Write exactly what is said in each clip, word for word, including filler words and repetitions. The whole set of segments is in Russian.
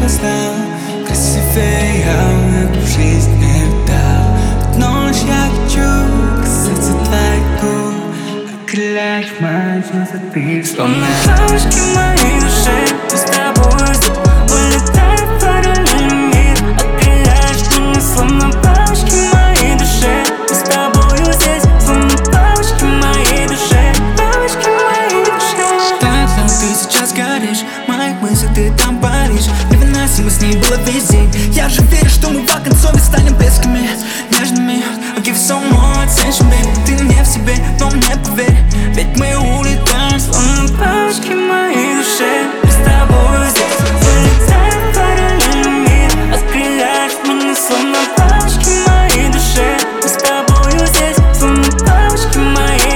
познал, красивее я в жизни не видал. Одну лишь я хочу касаться твоих губ, окрылять мои чувства ты. Словно бабочки в моей душе, мы с тобой улетаем в параллельный мир. Окрыляешь меня, словно бабочки в моей душе. Мы с тобою здесь, словно бабочки в моей душе. Бабочки в моей душе. Так, но ты сейчас горишь, в моих мыслях ты там паришь. Невыносимо с ней было весь день. Я же верю, что мы в оконцове станем близкими, нежными. I'll give so more attention, baby. Ты не в себе, но мне поверь, ведь мы улетаем, словно бабочки в моей душе. Мы с тобой здесь улетаем в параллельный мир. Окрыляешь меня, словно бабочки в моей душе. Мы с тобою здесь, словно бабочки в моей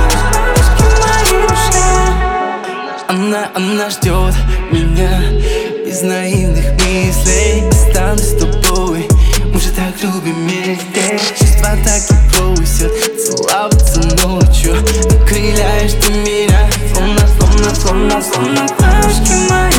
душе. Она, она ждет меня из наивных мыслей. Останусь с тобой, мы же так любим вместе. Чувства так и просят целоваться ночью. Окрыляешь ты меня, словно, словно, словно, словно бабочки мои.